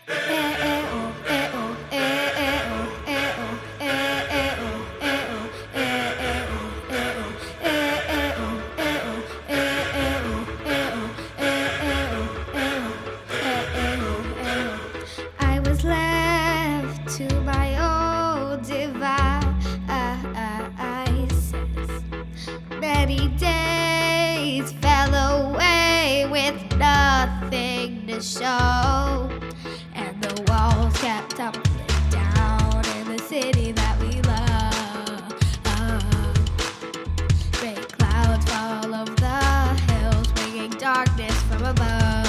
I was left to my own devices. Many days fell away with nothing to show, and the walls kept tumbling down in the city that we love. Great clouds fall over the hills, bringing darkness from above.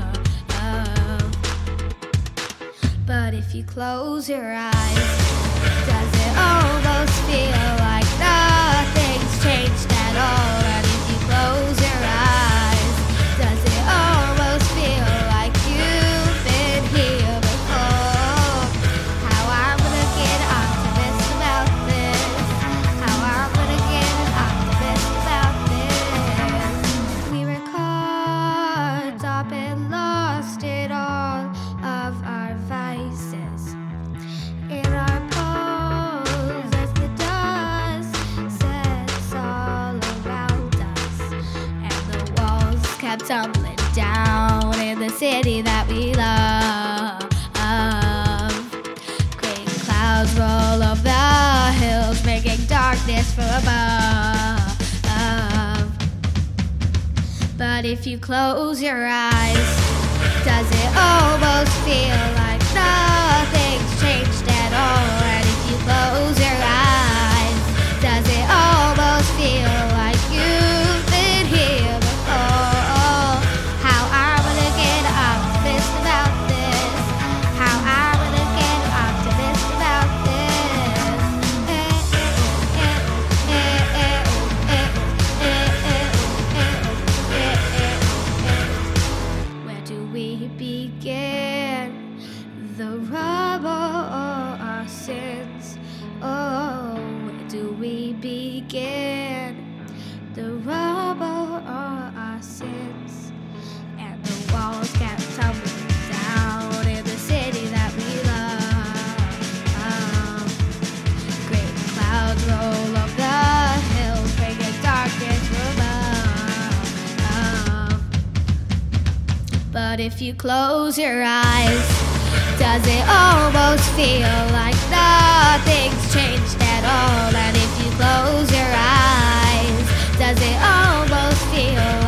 But if you close your eyes, does it almost feel like nothing's changed at all? And if you close your eyes, does it almost feel like you've been here before? How I'm gonna get optimist about this. How I'm gonna get an optimist about this. We were caught up and lost in all of our vices. In our pose as the dust sets all around us, and the walls kept tumbling down in the city that we love. Great clouds roll over the hills, making darkness from above. But if you close your eyes, does it almost feel like nothing's changed at all? And if you close your eyes, does it almost feel like you've been here before? How I'm gonna get optimist about this. How I'm gonna get optimist about this. Where do we begin? The rubble or our sins? Oh, where do we begin? The rubble or our sins? And the walls kept tumbling down in the city that we love. Great clouds roll over the hills, bringing darkness from above. But if you close your eyes, does it almost feel like nothing's changed at all? And if you close your eyes, does it almost feel